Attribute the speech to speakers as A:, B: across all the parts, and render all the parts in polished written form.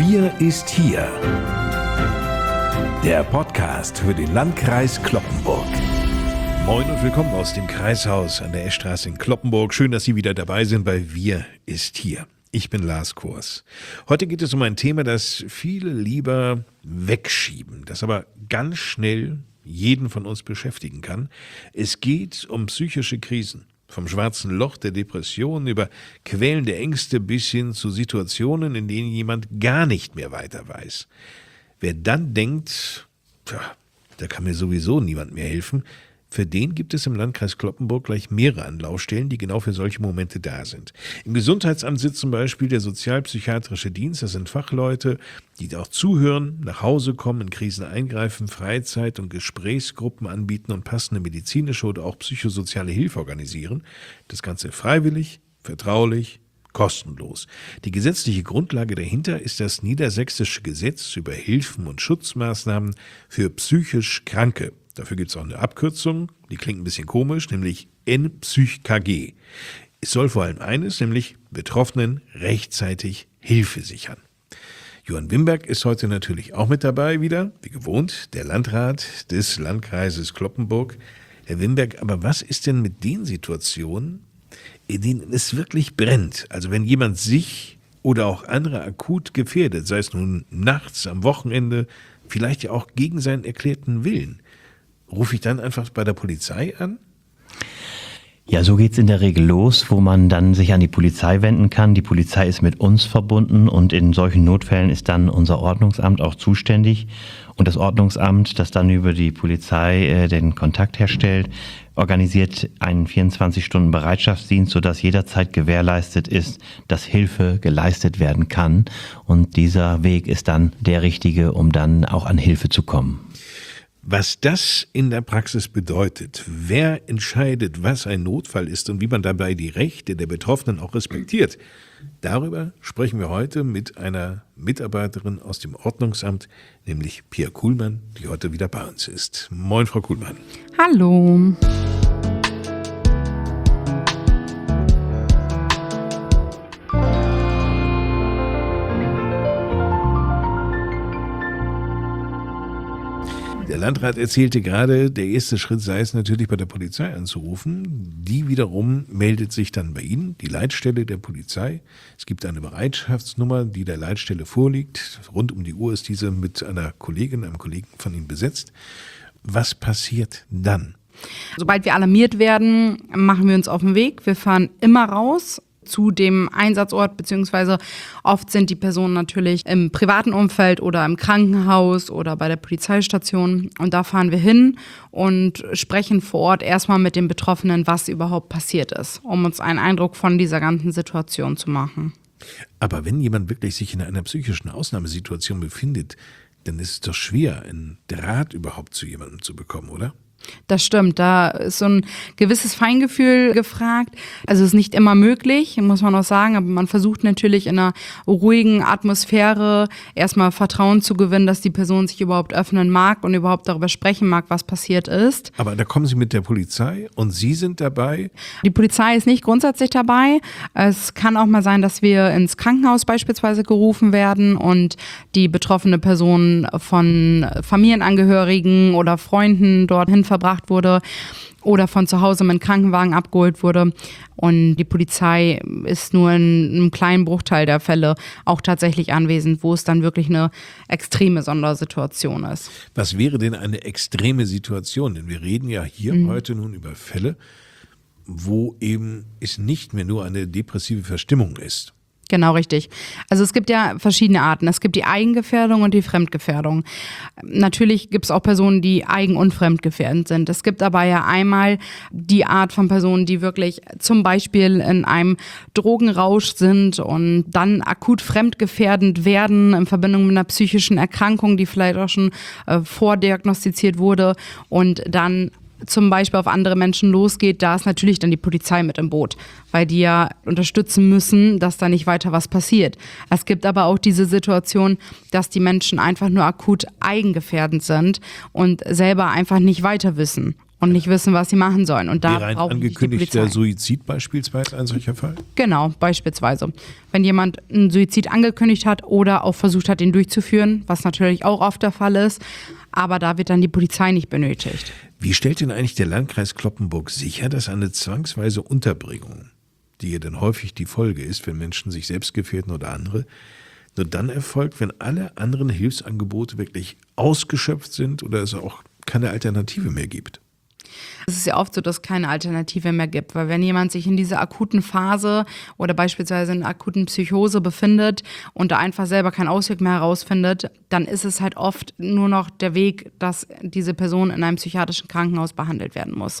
A: Wir ist hier. Der Podcast für den Landkreis Cloppenburg.
B: Moin und willkommen aus dem Kreishaus an der Eschstraße in Cloppenburg. Schön, dass Sie wieder dabei sind bei Wir ist hier. Ich bin Lars Kors. Heute geht es um ein Thema, das viele lieber wegschieben, das aber ganz schnell jeden von uns beschäftigen kann. Es geht um psychische Krisen. Vom schwarzen Loch der Depression über quälende Ängste bis hin zu Situationen, in denen jemand gar nicht mehr weiter weiß. Wer dann denkt, da kann mir sowieso niemand mehr helfen, für den gibt es im Landkreis Cloppenburg gleich mehrere Anlaufstellen, die genau für solche Momente da sind. Im Gesundheitsamt sitzt zum Beispiel der sozialpsychiatrische Dienst. Das sind Fachleute, die auch zuhören, nach Hause kommen, in Krisen eingreifen, Freizeit- und Gesprächsgruppen anbieten und passende medizinische oder auch psychosoziale Hilfe organisieren. Das Ganze freiwillig, vertraulich, kostenlos. Die gesetzliche Grundlage dahinter ist das Niedersächsische Gesetz über Hilfen und Schutzmaßnahmen für psychisch Kranke. Dafür gibt es auch eine Abkürzung, die klingt ein bisschen komisch, nämlich NPsychKG. Es soll vor allem eines, nämlich Betroffenen rechtzeitig Hilfe sichern. Johann Wimberg ist heute natürlich auch mit dabei wieder, wie gewohnt, der Landrat des Landkreises Cloppenburg. Herr Wimberg, aber was ist denn mit den Situationen, in denen es wirklich brennt? Also wenn jemand sich oder auch andere akut gefährdet, sei es nun nachts, am Wochenende, vielleicht ja auch gegen seinen erklärten Willen. Rufe ich dann einfach bei der Polizei an?
C: Ja, so geht's in der Regel los, wo man dann sich an die Polizei wenden kann. Die Polizei ist mit uns verbunden und in solchen Notfällen ist dann unser Ordnungsamt auch zuständig. Und das Ordnungsamt, das dann über die Polizei den Kontakt herstellt, organisiert einen 24-Stunden-Bereitschaftsdienst, sodass jederzeit gewährleistet ist, dass Hilfe geleistet werden kann. Und dieser Weg ist dann der richtige, um dann auch an Hilfe zu kommen.
B: Was das in der Praxis bedeutet, wer entscheidet, was ein Notfall ist und wie man dabei die Rechte der Betroffenen auch respektiert, darüber sprechen wir heute mit einer Mitarbeiterin aus dem Ordnungsamt, nämlich Pia Kuhlmann, die heute wieder bei uns ist. Moin, Frau Kuhlmann.
D: Hallo.
B: Der Landrat erzählte gerade, der erste Schritt sei es natürlich bei der Polizei anzurufen. Die wiederum meldet sich dann bei Ihnen, die Leitstelle der Polizei. Es gibt eine Bereitschaftsnummer, die der Leitstelle vorliegt. Rund um die Uhr ist diese mit einer Kollegin, einem Kollegen von Ihnen besetzt. Was passiert dann?
D: Sobald wir alarmiert werden, machen wir uns auf den Weg. Wir fahren immer raus zu dem Einsatzort, beziehungsweise oft sind die Personen natürlich im privaten Umfeld oder im Krankenhaus oder bei der Polizeistation. Und da fahren wir hin und sprechen vor Ort erstmal mit den Betroffenen, was überhaupt passiert ist, um uns einen Eindruck von dieser ganzen Situation zu machen.
B: Aber wenn jemand wirklich sich in einer psychischen Ausnahmesituation befindet, dann ist es doch schwer, einen Draht überhaupt zu jemandem zu bekommen, oder?
D: Das stimmt, da ist so ein gewisses Feingefühl gefragt. Also es ist nicht immer möglich, muss man auch sagen, aber man versucht natürlich in einer ruhigen Atmosphäre erstmal Vertrauen zu gewinnen, dass die Person sich überhaupt öffnen mag und überhaupt darüber sprechen mag, was passiert ist.
B: Aber da kommen Sie mit der Polizei und Sie sind dabei?
D: Die Polizei ist nicht grundsätzlich dabei. Es kann auch mal sein, dass wir ins Krankenhaus beispielsweise gerufen werden und die betroffene Person von Familienangehörigen oder Freunden dorthin verbracht wurde oder von zu Hause mit einem Krankenwagen abgeholt wurde. Und die Polizei ist nur in einem kleinen Bruchteil der Fälle auch tatsächlich anwesend, wo es dann wirklich eine extreme Sondersituation ist.
B: Was wäre denn eine extreme Situation? Denn wir reden ja hier heute nun über Fälle, wo eben es nicht mehr nur eine depressive Verstimmung ist.
D: Genau, richtig. Also es gibt ja verschiedene Arten. Es gibt die Eigengefährdung und die Fremdgefährdung. Natürlich gibt es auch Personen, die eigen- und fremdgefährdend sind. Es gibt aber ja einmal die Art von Personen, die wirklich zum Beispiel in einem Drogenrausch sind und dann akut fremdgefährdend werden in Verbindung mit einer psychischen Erkrankung, die vielleicht auch schon vordiagnostiziert wurde und dann zum Beispiel auf andere Menschen losgeht, da ist natürlich dann die Polizei mit im Boot, weil die ja unterstützen müssen, dass da nicht weiter was passiert. Es gibt aber auch diese Situation, dass die Menschen einfach nur akut eigengefährdend sind und selber einfach nicht weiter wissen. und nicht wissen, was sie machen sollen. Und da
B: Wäre ein
D: brauche ich die
B: angekündigter
D: Polizei.
B: Suizid beispielsweise ein solcher Fall?
D: Genau, beispielsweise. Wenn jemand einen Suizid angekündigt hat oder auch versucht hat, ihn durchzuführen, was natürlich auch oft der Fall ist, aber da wird dann die Polizei nicht benötigt.
B: Wie stellt denn eigentlich der Landkreis Cloppenburg sicher, dass eine zwangsweise Unterbringung, die ja dann häufig die Folge ist, wenn Menschen sich selbst gefährden oder andere, nur dann erfolgt, wenn alle anderen Hilfsangebote wirklich ausgeschöpft sind oder es auch keine Alternative mehr gibt?
D: Es ist ja oft so, dass es keine Alternative mehr gibt, weil wenn jemand sich in dieser akuten Phase oder beispielsweise in einer akuten Psychose befindet und da einfach selber keinen Ausweg mehr herausfindet, dann ist es halt oft nur noch der Weg, dass diese Person in einem psychiatrischen Krankenhaus behandelt werden muss.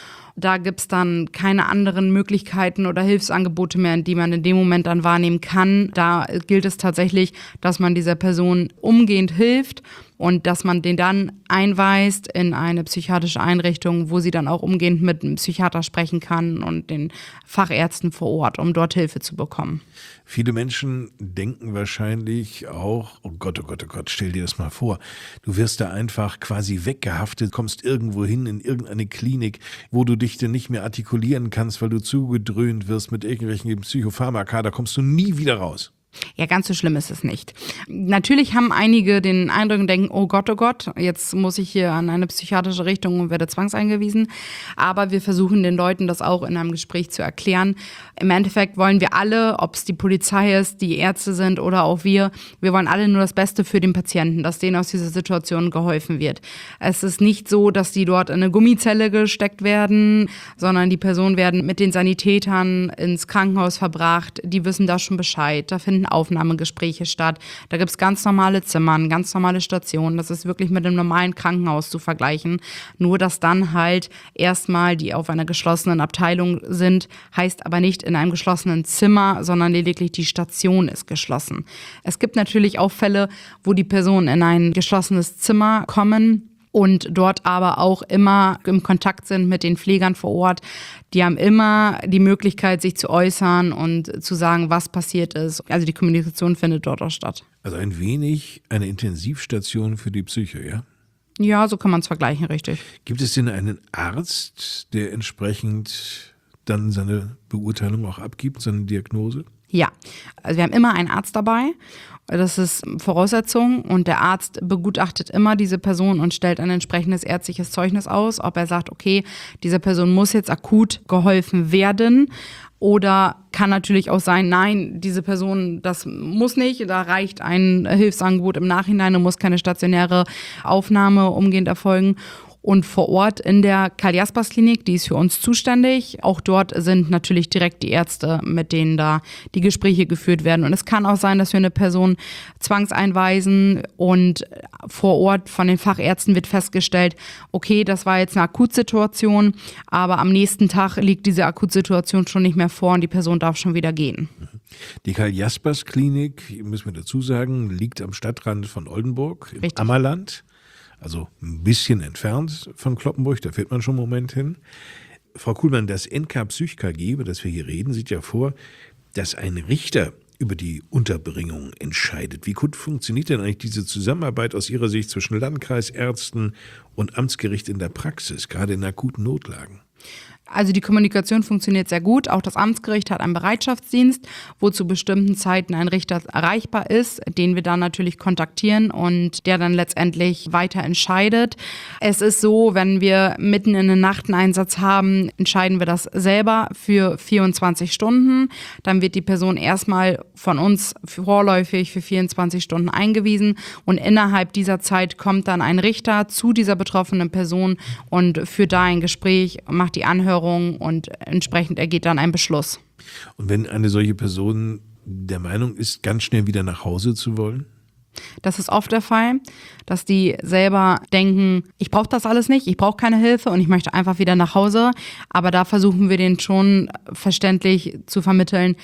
D: Da gibt es dann keine anderen Möglichkeiten oder Hilfsangebote mehr, die man in dem Moment dann wahrnehmen kann. Da gilt es tatsächlich, dass man dieser Person umgehend hilft und dass man den dann einweist in eine psychiatrische Einrichtung, wo sie dann auch umgehend mit einem Psychiater sprechen kann und den Fachärzten vor Ort, um dort Hilfe zu bekommen.
B: Viele Menschen denken wahrscheinlich auch, oh Gott, stell dir das mal vor, du wirst da einfach quasi weggehaftet, kommst irgendwo hin in irgendeine Klinik, wo du dich dann nicht mehr artikulieren kannst, weil du zugedröhnt wirst mit irgendwelchen Psychopharmaka, da kommst du nie wieder raus.
D: Ja, ganz so schlimm ist es nicht. Natürlich haben einige den Eindruck und denken, oh Gott, jetzt muss ich hier an eine psychiatrische Richtung und werde zwangseingewiesen. Aber wir versuchen den Leuten das auch in einem Gespräch zu erklären. Im Endeffekt wollen wir alle, ob es die Polizei ist, die Ärzte sind oder auch wir wollen alle nur das Beste für den Patienten, dass denen aus dieser Situation geholfen wird. Es ist nicht so, dass die dort in eine Gummizelle gesteckt werden, sondern die Personen werden mit den Sanitätern ins Krankenhaus verbracht. Die wissen da schon Bescheid. Da finden Aufnahmegespräche statt. Da gibt es ganz normale Zimmer, ganz normale Stationen. Das ist wirklich mit einem normalen Krankenhaus zu vergleichen. Nur, dass dann halt erstmal die auf einer geschlossenen Abteilung sind, heißt aber nicht in einem geschlossenen Zimmer, sondern lediglich die Station ist geschlossen. Es gibt natürlich auch Fälle, wo die Personen in ein geschlossenes Zimmer kommen und dort aber auch immer im Kontakt sind mit den Pflegern vor Ort. Die haben immer die Möglichkeit, sich zu äußern und zu sagen, was passiert ist. Also die Kommunikation findet dort auch statt.
B: Also ein wenig eine Intensivstation für die Psyche, ja?
D: Ja, so kann man es vergleichen, richtig.
B: Gibt es denn einen Arzt, der entsprechend dann seine Beurteilung auch abgibt, seine Diagnose?
D: Ja, also wir haben immer einen Arzt dabei. Das ist Voraussetzung und der Arzt begutachtet immer diese Person und stellt ein entsprechendes ärztliches Zeugnis aus, ob er sagt, okay, dieser Person muss jetzt akut geholfen werden. Oder kann natürlich auch sein, nein, diese Person, das muss nicht, da reicht ein Hilfsangebot im Nachhinein und muss keine stationäre Aufnahme umgehend erfolgen. Und vor Ort in der Karl-Jaspers-Klinik, die ist für uns zuständig. Auch dort sind natürlich direkt die Ärzte, mit denen da die Gespräche geführt werden. Und es kann auch sein, dass wir eine Person zwangseinweisen und vor Ort von den Fachärzten wird festgestellt, okay, das war jetzt eine Akutsituation, aber am nächsten Tag liegt diese Akutsituation schon nicht mehr vor und die Person darf schon wieder gehen.
B: Die Karl-Jaspers-Klinik, müssen wir dazu sagen, liegt am Stadtrand von Oldenburg im
D: Richtig.
B: Ammerland. Also ein bisschen entfernt von Cloppenburg, da fährt man schon einen Moment hin. Frau Kuhlmann, das NK-Psych-KG, über das wir hier reden, sieht ja vor, dass ein Richter über die Unterbringung entscheidet. Wie gut funktioniert denn eigentlich diese Zusammenarbeit aus Ihrer Sicht zwischen Landkreis, Ärzten und Amtsgericht in der Praxis, gerade in akuten Notlagen?
D: Also die Kommunikation funktioniert sehr gut. Auch das Amtsgericht hat einen Bereitschaftsdienst, wo zu bestimmten Zeiten ein Richter erreichbar ist, den wir dann natürlich kontaktieren und der dann letztendlich weiter entscheidet. Es ist so, wenn wir mitten in der Nacht einen Einsatz haben, entscheiden wir das selber für 24 Stunden. Dann wird die Person erstmal von uns vorläufig für 24 Stunden eingewiesen und innerhalb dieser Zeit kommt dann ein Richter zu dieser betroffenen Person und führt da ein Gespräch, macht die Anhörung und entsprechend ergeht dann ein Beschluss.
B: Und wenn eine solche Person der Meinung ist, ganz schnell wieder nach Hause zu wollen?
D: Das ist oft der Fall, dass die selber denken, ich brauche das alles nicht, ich brauche keine Hilfe und ich möchte einfach wieder nach Hause. Aber da versuchen wir denen schon verständlich zu vermitteln,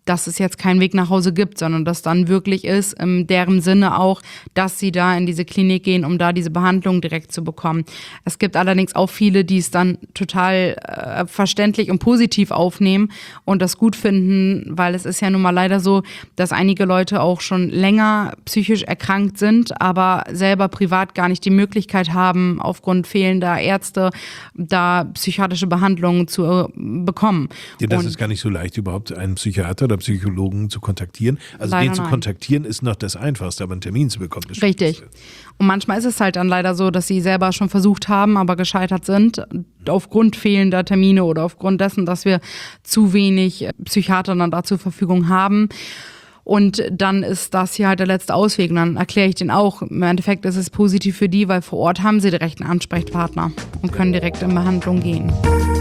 D: dass es jetzt keinen Weg nach Hause gibt, sondern dass dann wirklich ist, in deren Sinne auch, dass sie da in diese Klinik gehen, um da diese Behandlung direkt zu bekommen. Es gibt allerdings auch viele, die es dann total verständlich und positiv aufnehmen und das gut finden, weil es ist ja nun mal leider so, dass einige Leute auch schon länger psychisch erkrankt sind, aber selber privat gar nicht die Möglichkeit haben, aufgrund fehlender Ärzte da psychiatrische Behandlungen zu bekommen.
B: Ja, das ist gar nicht so leicht, überhaupt einen Psychiater oder Psychologen zu kontaktieren. Also
D: leider
B: den zu kontaktieren ist noch das Einfachste, aber einen Termin zu bekommen ist
D: richtig.
B: Schwierigste.
D: Und manchmal ist es halt dann leider so, dass sie selber schon versucht haben, aber gescheitert sind, aufgrund fehlender Termine oder aufgrund dessen, dass wir zu wenig Psychiater dann da zur Verfügung haben. Und dann ist das hier halt der letzte Ausweg. Und dann erkläre ich den auch. Im Endeffekt ist es positiv für die, weil vor Ort haben sie direkt einen Ansprechpartner und können direkt in Behandlung gehen.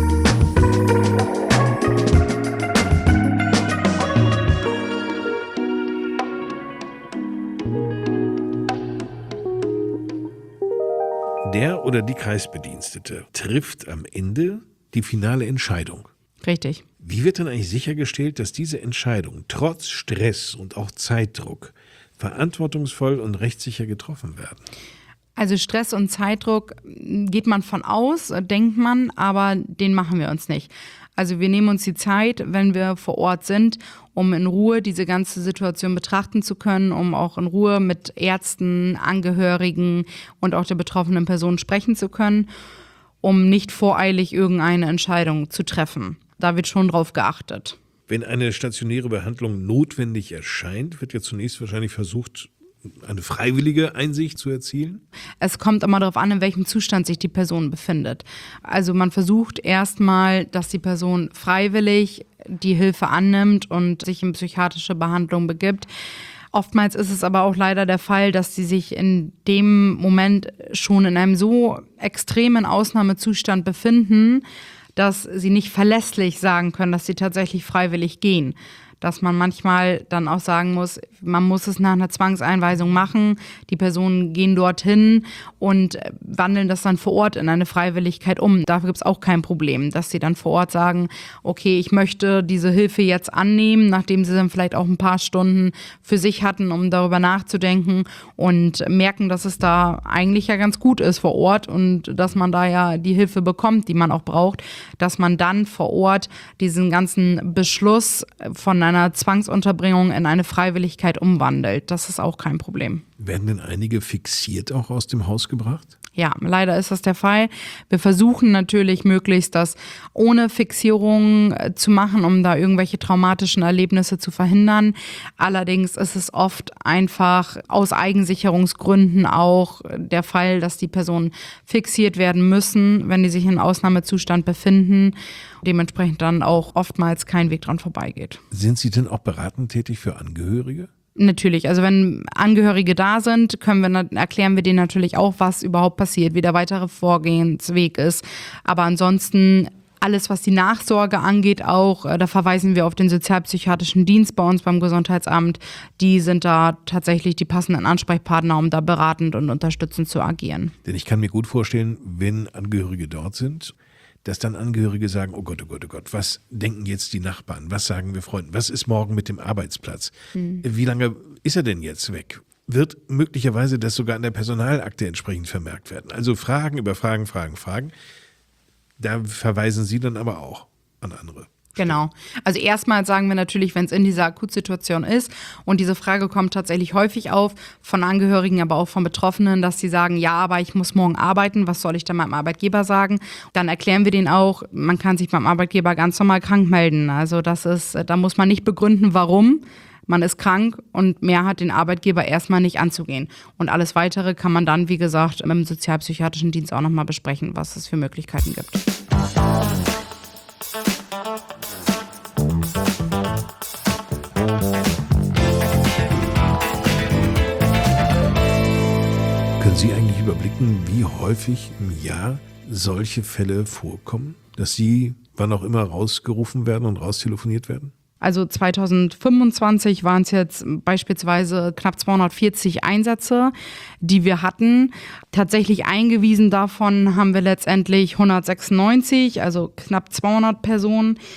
B: Der oder die Kreisbedienstete trifft am Ende die finale Entscheidung.
D: Richtig.
B: Wie wird denn eigentlich sichergestellt, dass diese Entscheidungen trotz Stress und auch Zeitdruck verantwortungsvoll und rechtssicher getroffen werden?
D: Also Stress und Zeitdruck geht man von aus, denkt man, aber den machen wir uns nicht. Also wir nehmen uns die Zeit, wenn wir vor Ort sind, um in Ruhe diese ganze Situation betrachten zu können, um auch in Ruhe mit Ärzten, Angehörigen und auch der betroffenen Person sprechen zu können, um nicht voreilig irgendeine Entscheidung zu treffen. Da wird schon drauf geachtet.
B: Wenn eine stationäre Behandlung notwendig erscheint, wird ja zunächst wahrscheinlich versucht, eine freiwillige Einsicht zu erzielen?
D: Es kommt immer darauf an, in welchem Zustand sich die Person befindet. Also man versucht erstmal, dass die Person freiwillig die Hilfe annimmt und sich in psychiatrische Behandlung begibt. Oftmals ist es aber auch leider der Fall, dass sie sich in dem Moment schon in einem so extremen Ausnahmezustand befinden, dass sie nicht verlässlich sagen können, dass sie tatsächlich freiwillig gehen. Dass man manchmal dann auch sagen muss, man muss es nach einer Zwangseinweisung machen. Die Personen gehen dorthin und wandeln das dann vor Ort in eine Freiwilligkeit um. Dafür gibt es auch kein Problem, dass sie dann vor Ort sagen, okay, ich möchte diese Hilfe jetzt annehmen, nachdem sie dann vielleicht auch ein paar Stunden für sich hatten, um darüber nachzudenken und merken, dass es da eigentlich ja ganz gut ist vor Ort und dass man da ja die Hilfe bekommt, die man auch braucht, dass man dann vor Ort diesen ganzen Beschluss von einer Zwangsunterbringung in eine Freiwilligkeit umwandelt. Das ist auch kein Problem.
B: Werden denn einige fixiert auch aus dem Haus gebracht?
D: Ja, leider ist das der Fall. Wir versuchen natürlich möglichst das ohne Fixierung zu machen, um da irgendwelche traumatischen Erlebnisse zu verhindern. Allerdings ist es oft einfach aus Eigensicherungsgründen auch der Fall, dass die Personen fixiert werden müssen, wenn die sich in Ausnahmezustand befinden. Dementsprechend dann auch oftmals kein Weg dran vorbeigeht.
B: Sind Sie denn auch beratend tätig für Angehörige?
D: Natürlich, also wenn Angehörige da sind, erklären wir denen natürlich auch, was überhaupt passiert, wie der weitere Vorgehensweg ist. Aber ansonsten alles, was die Nachsorge angeht, auch, da verweisen wir auf den sozialpsychiatrischen Dienst bei uns beim Gesundheitsamt. Die sind da tatsächlich die passenden Ansprechpartner, um da beratend und unterstützend zu agieren.
B: Denn ich kann mir gut vorstellen, wenn Angehörige dort sind, dass dann Angehörige sagen, oh Gott, was denken jetzt die Nachbarn? Was sagen wir Freunden? Was ist morgen mit dem Arbeitsplatz? Wie lange ist er denn jetzt weg? Wird möglicherweise das sogar in der Personalakte entsprechend vermerkt werden? Also Fragen über Fragen. Da verweisen Sie dann aber auch an andere.
D: Genau. Also erstmal sagen wir natürlich, wenn es in dieser Akutsituation ist und diese Frage kommt tatsächlich häufig auf, von Angehörigen, aber auch von Betroffenen, dass sie sagen, ja, aber ich muss morgen arbeiten, was soll ich dann meinem Arbeitgeber sagen? Dann erklären wir denen auch, man kann sich beim Arbeitgeber ganz normal krank melden. Also da muss man nicht begründen, warum. Man ist krank und mehr hat den Arbeitgeber erstmal nicht anzugehen. Und alles Weitere kann man dann, wie gesagt, mit dem sozialpsychiatrischen Dienst auch nochmal besprechen, was es für Möglichkeiten gibt.
B: Können Sie eigentlich überblicken, wie häufig im Jahr solche Fälle vorkommen, dass Sie wann auch immer rausgerufen werden und raustelefoniert werden?
D: Also 2025 waren es jetzt beispielsweise knapp 240 Einsätze, die wir hatten. Tatsächlich eingewiesen davon haben wir letztendlich 196, also knapp 200 Personen.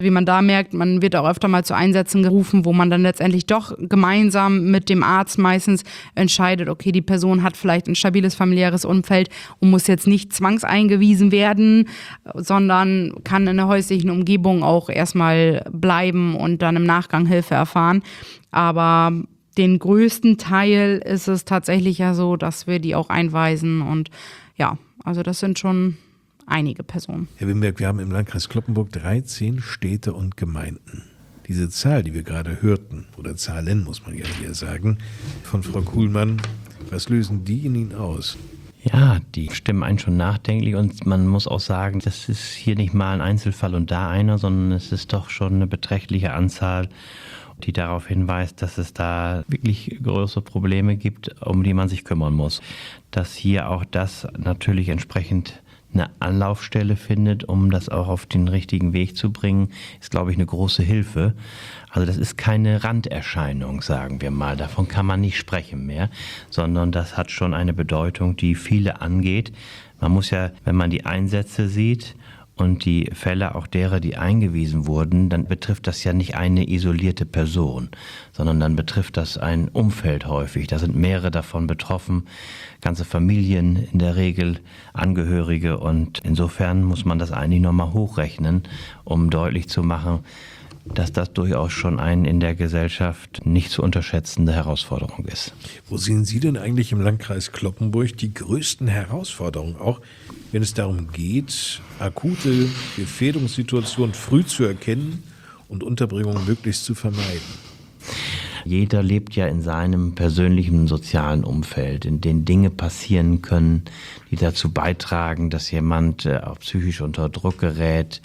D: Wie man da merkt, man wird auch öfter mal zu Einsätzen gerufen, wo man dann letztendlich doch gemeinsam mit dem Arzt meistens entscheidet, okay, die Person hat vielleicht ein stabiles familiäres Umfeld und muss jetzt nicht zwangseingewiesen werden, sondern kann in der häuslichen Umgebung auch erstmal bleiben und dann im Nachgang Hilfe erfahren. Aber den größten Teil ist es tatsächlich ja so, dass wir die auch einweisen und ja, also das sind schon einige Personen.
B: Herr Wimberg, wir haben im Landkreis Cloppenburg 13 Städte und Gemeinden. Diese Zahl, die wir gerade hörten, oder Zahlen muss man ja hier sagen, von Frau Kuhlmann, was lösen die in Ihnen aus?
C: Ja, die stimmen einen schon nachdenklich und man muss auch sagen, das ist hier nicht mal ein Einzelfall und da einer, sondern es ist doch schon eine beträchtliche Anzahl, die darauf hinweist, dass es da wirklich größere Probleme gibt, um die man sich kümmern muss. Dass hier auch das natürlich entsprechend eine Anlaufstelle findet, um das auch auf den richtigen Weg zu bringen, ist, glaube ich, eine große Hilfe. Also das ist keine Randerscheinung, sagen wir mal. Davon kann man nicht sprechen mehr, sondern das hat schon eine Bedeutung, die viele angeht. Man muss ja, wenn man die Einsätze sieht und die Fälle auch derer, die eingewiesen wurden, dann betrifft das ja nicht eine isolierte Person, sondern dann betrifft das ein Umfeld häufig. Da sind mehrere davon betroffen, ganze Familien in der Regel, Angehörige und insofern muss man das eigentlich nochmal hochrechnen, um deutlich zu machen, dass das durchaus schon eine in der Gesellschaft nicht zu unterschätzende Herausforderung ist.
B: Wo sehen Sie denn eigentlich im Landkreis Cloppenburg die größten Herausforderungen, auch wenn es darum geht, akute Gefährdungssituationen früh zu erkennen und Unterbringung möglichst zu vermeiden?
C: Jeder lebt ja in seinem persönlichen sozialen Umfeld, in dem Dinge passieren können, die dazu beitragen, dass jemand auch psychisch unter Druck gerät,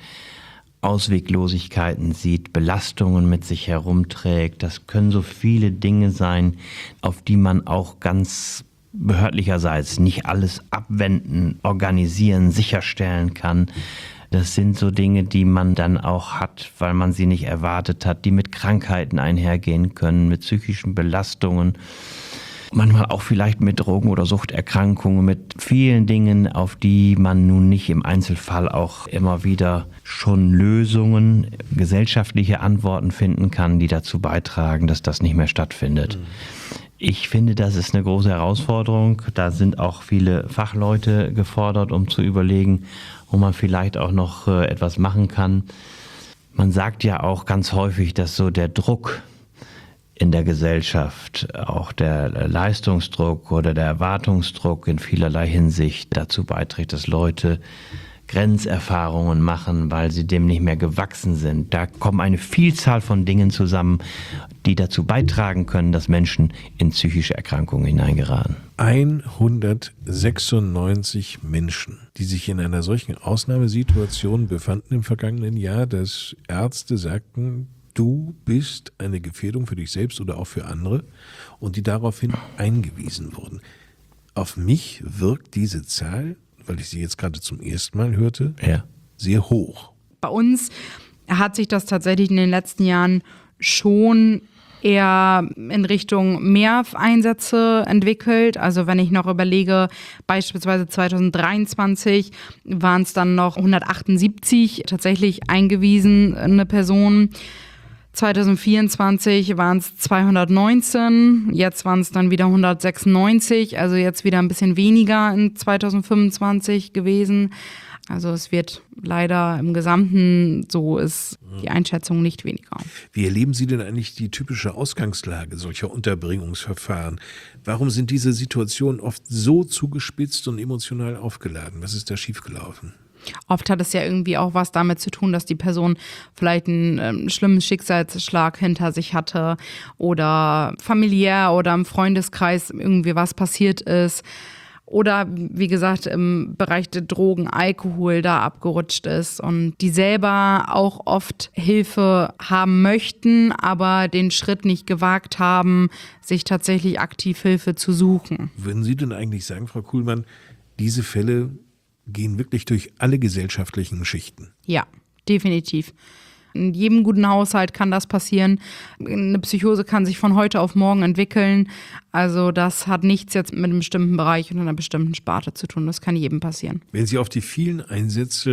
C: Ausweglosigkeiten sieht, Belastungen mit sich herumträgt. Das können so viele Dinge sein, auf die man auch ganz behördlicherseits nicht alles abwenden, organisieren, sicherstellen kann. Das sind so Dinge, die man dann auch hat, weil man sie nicht erwartet hat, die mit Krankheiten einhergehen können, mit psychischen Belastungen. Manchmal auch vielleicht mit Drogen- oder Suchterkrankungen, mit vielen Dingen, auf die man nun nicht im Einzelfall auch immer wieder schon Lösungen, gesellschaftliche Antworten finden kann, die dazu beitragen, dass das nicht mehr stattfindet. Ich finde, das ist eine große Herausforderung. Da sind auch viele Fachleute gefordert, um zu überlegen, wo man vielleicht auch noch etwas machen kann. Man sagt ja auch ganz häufig, dass so der Druck in der Gesellschaft, auch der Leistungsdruck oder der Erwartungsdruck in vielerlei Hinsicht dazu beiträgt, dass Leute Grenzerfahrungen machen, weil sie dem nicht mehr gewachsen sind. Da kommen eine Vielzahl von Dingen zusammen, die dazu beitragen können, dass Menschen in psychische Erkrankungen hineingeraten.
B: 196 Menschen, die sich in einer solchen Ausnahmesituation befanden im vergangenen Jahr, dass Ärzte sagten, du bist eine Gefährdung für dich selbst oder auch für andere und die daraufhin eingewiesen wurden. Auf mich wirkt diese Zahl, weil ich sie jetzt gerade zum ersten Mal hörte, sehr hoch.
D: Bei uns hat sich das tatsächlich in den letzten Jahren schon eher in Richtung mehr Einsätze entwickelt. Also wenn ich noch überlege, beispielsweise 2023 waren es dann noch 178 tatsächlich eingewiesene Personen. 2024 waren es 219, jetzt waren es dann wieder 196, also jetzt wieder ein bisschen weniger in 2025 gewesen. Also es wird leider im Gesamten, so ist die Einschätzung, nicht weniger.
B: Wie erleben Sie denn eigentlich die typische Ausgangslage solcher Unterbringungsverfahren? Warum sind diese Situationen oft so zugespitzt und emotional aufgeladen? Was ist da schiefgelaufen?
D: Oft hat es ja irgendwie auch was damit zu tun, dass die Person vielleicht einen schlimmen Schicksalsschlag hinter sich hatte oder familiär oder im Freundeskreis irgendwie was passiert ist. Oder wie gesagt, im Bereich der Drogen, Alkohol da abgerutscht ist und die selber auch oft Hilfe haben möchten, aber den Schritt nicht gewagt haben, sich tatsächlich aktiv Hilfe zu suchen.
B: Würden Sie denn eigentlich sagen, Frau Kuhlmann, diese Fälle gehen wirklich durch alle gesellschaftlichen Schichten?
D: Ja, definitiv. In jedem guten Haushalt kann das passieren. Eine Psychose kann sich von heute auf morgen entwickeln. Also das hat nichts jetzt mit einem bestimmten Bereich und einer bestimmten Sparte zu tun. Das kann jedem passieren.
B: Wenn Sie auf die vielen Einsätze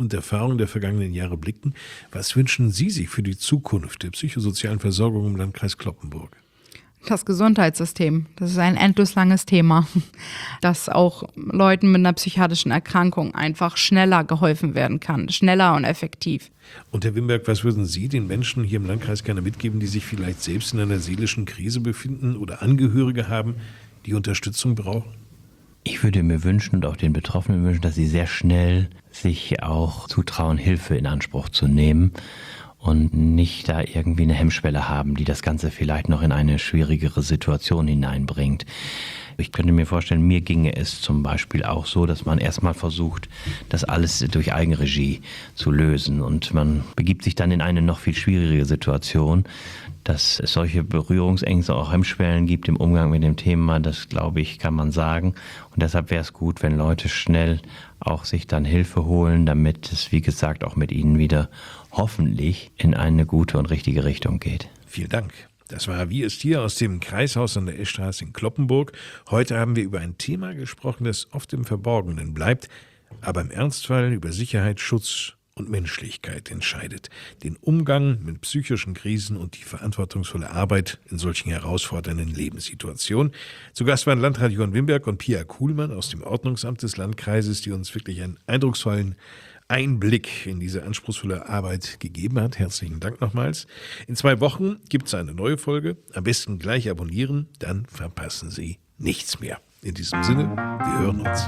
B: und Erfahrungen der vergangenen Jahre blicken, was wünschen Sie sich für die Zukunft der psychosozialen Versorgung im Landkreis Cloppenburg?
D: Das Gesundheitssystem, das ist ein endlos langes Thema, dass auch Leuten mit einer psychiatrischen Erkrankung einfach schneller geholfen werden kann, schneller und effektiv.
B: Und Herr Wimberg, was würden Sie den Menschen hier im Landkreis gerne mitgeben, die sich vielleicht selbst in einer seelischen Krise befinden oder Angehörige haben, die Unterstützung brauchen?
C: Ich würde mir wünschen und auch den Betroffenen wünschen, dass sie sehr schnell sich auch zutrauen, Hilfe in Anspruch zu nehmen und nicht da irgendwie eine Hemmschwelle haben, die das Ganze vielleicht noch in eine schwierigere Situation hineinbringt. Ich könnte mir vorstellen, mir ginge es zum Beispiel auch so, dass man erstmal versucht, das alles durch Eigenregie zu lösen und man begibt sich dann in eine noch viel schwierigere Situation. Dass es solche Berührungsängste, auch Hemmschwellen gibt im Umgang mit dem Thema, das glaube ich, kann man sagen. Und deshalb wäre es gut, wenn Leute schnell auch sich dann Hilfe holen, damit es, wie gesagt, auch mit ihnen wieder hoffentlich in eine gute und richtige Richtung geht.
B: Vielen Dank. Das war Wie ist hier aus dem Kreishaus an der Eschstraße in Cloppenburg. Heute haben wir über ein Thema gesprochen, das oft im Verborgenen bleibt, aber im Ernstfall über Sicherheit, Schutz und Menschlichkeit entscheidet. Den Umgang mit psychischen Krisen und die verantwortungsvolle Arbeit in solchen herausfordernden Lebenssituationen. Zu Gast waren Landrat Johann Wimberg und Pia Kuhlmann aus dem Ordnungsamt des Landkreises, die uns wirklich einen eindrucksvollen Einblick in diese anspruchsvolle Arbeit gegeben hat. Herzlichen Dank nochmals. In 2 Wochen gibt es eine neue Folge. Am besten gleich abonnieren, dann verpassen Sie nichts mehr. In diesem Sinne, wir hören uns.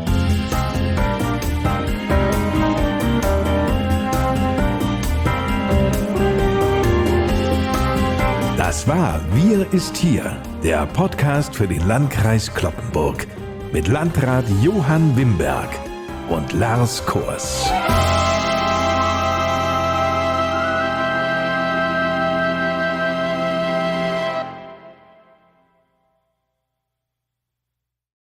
A: Das war Wir ist hier, der Podcast für den Landkreis Cloppenburg mit Landrat Johann Wimberg und Lars Kors.